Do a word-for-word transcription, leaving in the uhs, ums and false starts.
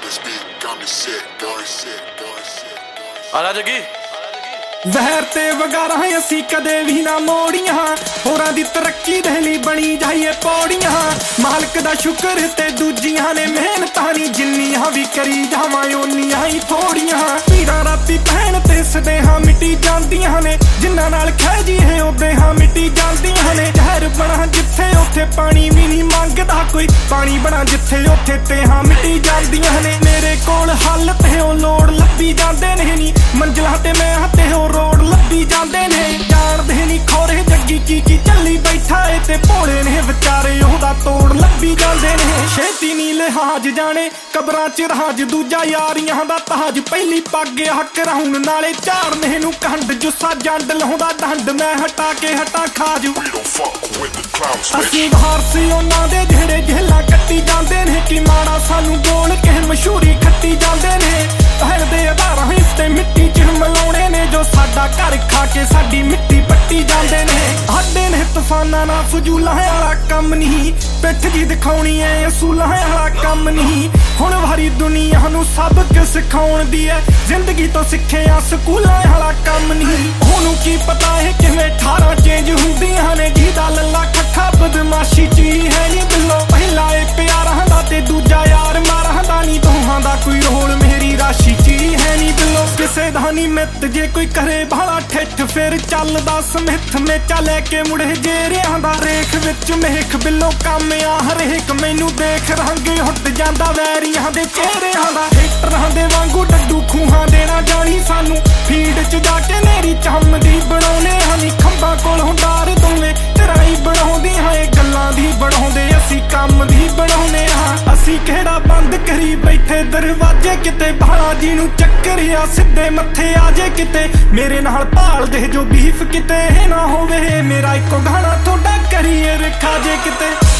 ਆਲਾ ਜੱਗੀ ਜ਼ਹਿਰ ਤੇ ਵਗਾਰਾਂ ਅਸੀਂ ਕਦੇ ਵੀ ਨਾ ਮੋੜੀਆਂ, ਹੋਰਾਂ ਦੀ ਤਰੱਕੀ ਦੇ ਲਈ ਬਣੀ ਜਾਈਏ ਪੌੜੀਆਂ। ਮਾਲਕ ਦਾ ਸ਼ੁਕਰ ਤੇ ਦੂਜੀਆਂ ਨੇ ਮਿਹਨਤਾਂ ਨੀ, ਜਿੰਨੀਆਂ ਵੀ ਕਰੀ ਜਾਵਾਂ ਓਨੀਆਂ ਹੀ ਥੋੜੀਆਂ। ਪੀਰਾਂ ਰਾਤੀ ਭੈਣ ਤੇ ਸਦੇਹਾਂ ਮਿਟੀ ਜਾਂਦੀਆਂ ਨੇ, ਜਿਨ੍ਹਾਂ ਨਾਲ ਖਹਿਜੀ ਹੈ ਉਹਦੇ ਹਾਂ ਮਿਟੀ ਜਾਂਦੀਆਂ ਨੇ। ਜ਼ਹਿਰ ਬਣਾ ਜਿੱਥੇ ਉੱਥੇ ਪਾਣੀ ਵੀ ਨਹੀਂ ਮੰਗਦਾ ਕੋਈ, ਪਾਣੀ ਬਣਾ ਜਿੱਥੇ ਉੱਥੇ ਤੇ ਹਾਂ ਮਿਟੀ ਜਾਂਦੀਆਂ ਨੇ। ਮੇਰੇ ਕੋਲ ਹੱਲ ਤੇ ਉਹ ਲੋੜ ਲੱਭੀ ਜਾਂਦੇ ਨੇ ਨੀ, ਮੰਜ਼ਿਲਾਂ ਤੇ ਮੈਂ ਤੇ ਉਹ ਰੋਡ ਲੱਭੀ ਜਾਂਦੇ ਨੇ। ਜਾਣਦੇ ਨੀ ਖੋਰੇ ਜੱਗੀ ਕੀ ਕੀ ਚੱਲੀ ਬੈਠਾ ਏ, ਤੇ ਭੋਲੇ ਨੇ ਵਿਚਾਰੇ ਉਹਦਾ ਤੋੜ ਲੱਭੀ ਜਾਂਦੇ ਨੇ। ਛੇਤੀ ਨੀ ਲਿਹਾਜ਼ ਜਾਣੇ ਕਬਰਾਂ ਚ ਰਾਜ, ਦੂਜਾ ਯਾਰੀਆਂ ਦਾ ਤਾਜ। ਪਹਿਲੀ ਪੱਗ ਹੱਕ ਰਾਉਣ ਨਾਲੇ ਝਾੜਨੇ ਨੂੰ ਕੰਡ, ਜੁੱਸਾ ਜੰਡ ਲਾਉਂਦਾ ਡੰਡ ਮੈਂ ਹਟਾ ਕੇ ਹਟਾ ਖਾਜ। ਅਸੀਂ ਵਾਰਸੀ ਉਹਨਾਂ ਦੇ ਜਿਹੜੇ ਜੇਲਾਂ ਕੱਟੀ ਜਾਂਦੇ ਨੇ, ਕਿ ਮਾੜਾ ਸਾਨੂੰ ਬੋਲ ਕੇ ਮਸ਼ਹੂਰੀ ਖੱਟੀ ਜਾਂਦੇ ਨੇ। ਪਹਿਲ ਦੇ ਆਧਾਰਾਂ ਉੱਤੇ ਮਿੱਟੀ ਚ ਮਿਲਾਉਣੇ ਨੇ, ਜੋ ਸਾਡਾ ਘਰ ਖਾ ਕੇ ਸਾਡੀ ਮਿੱਟੀ ਪੱਟੀ ਜਾਂਦੇ ਨੇ। ਸਾਡੇ ਨੇ ਤੂਫਾਨਾਂ ਨਾਲ ਫਜ਼ੂਲਾਂ ਵਾਲਾ ਕੰਮ ਨਹੀਂ, ਪਿੱਠ ਜੀ ਦਿਖਾਉਣੀ ਐ ਅਸੂਲਾਂ ਵਾਲਾ ਕੰਮ ਨਹੀਂ। ਹੁਣ ਵਾਰੀ ਦੁਨੀਆ ਨੂੰ ਸਬਕ ਸਿਖਾਉਣ ਦੀ ਐ, ਜ਼ਿੰਦਗੀ ਤੋਂ ਸਿੱਖਿਆ ਸਕੂਲਾਂ ਵਾਲਾ ਕੰਮ ਨਹੀਂ। ਉਹਨੂੰ ਕੀ ਪਤਾ ਹੈ ਕਿਵੇਂ ਠਾਰਾਂ ਚੇਂਜ ਹੁੰਦੀਆਂ ਨੇ, ਜਿਹਦਾ ਲੱਲਾ ਖੱਖਾ ਬਦਮਾਸ਼ੀ ਚ ਹੀ ਹੈ ਨੀ ਬਿੱਲੋ। ਪਹਿਲਾ ਏ ਪਿਆਰਾਂ ਦਾ ਤੇ ਦੂਜਾ ਯਾਰ ਮਾਰਾਂ ਦਾ ਨੀ, ਦੋਹਾਂ ਦਾ ਕੋਈ ਰੋਲ ਮੇਰੀ ਰਾਸ਼ੀ ਚ ਹੀ ਹੈ ਨੀ ਬਿੱਲੋ। ਕਿਸੇ ਦਾ ਨੀ ਮਿੱਤ ਜੇ ਕੋਈ ਕਰੇ ਬਾਲਾ ਠਿੱਠ, ਫਿਰ ਚੱਲਦਾ ਸਮਿੱਥ ਮੇਚਾ ਲੈ ਕੇ ਮੁੜੇ ਜੇਰਿਆਂ ਦਾ। ਰੇਖ ਵਿੱਚ ਮੇਖ ਬਿੱਲੋ ਕੰਮ ਆ ਹਰੇਕ, ਮੈਨੂੰ ਦੇਖ ਰੰਗ ਹੁੱਟ ਜਾਂਦਾ ਵੈਰੀਆਂ ਦੇ ਚਿਹਰਿਆਂ ਦਾ। ਹੇਟਰਾਂ ਦੇ ਵਾਂਗੂ ਡੱਡੂ ਖੂਹਾਂ ਦੇਣਾ ਜਾਣੀ ਸਾਨੂੰ, ਫੀਡ ਚ ਜਾ ਕੇ ਨੇਰੀ ਚੰਮਦੀ ਬਣਾਉਣੇ ਹਨੀ। ਖੰਭਾਂ ਕੋਲੋਂ ਡਾਰ ਦੋਵੇਂ ਤਰਾਈ ਬਣਾਉਂਦੀ ਹਾਂ, ਇਹ ਗੱਲਾਂ ਦੀ ਬਣਾਉਂਦੇ ਅਸੀਂ ਕੰਮ ਦੀ ਬਣਾਉਣੇ ਹਾਂ। ਅਸੀਂ ਕਿਹੜਾ ਬੰਦ ਕਰੀ ਬੈਠੇ ਦਰਵਾਜ਼ੇ, ਕਿਤੇ ਬਾਲਾ ਜੀ ਨੂੰ ਚੱਕਰਿਆ ਸਿੱਧੇ ਮੱਥੇ ਆ ਜੇ ਕਿਤੇ। ਮੇਰੇ ਨਾਲ ਭਾਲ ਦੇ ਜੋ ਬੀਫ ਕਿਤੇ ਨਾ ਹੋਵੇ, ਮੇਰਾ ਇੱਕੋ ਗਾਣਾ ਤੁਹਾਡਾ ਕਰੀਏ ਰਖਾ ਜੇ ਕਿਤੇ।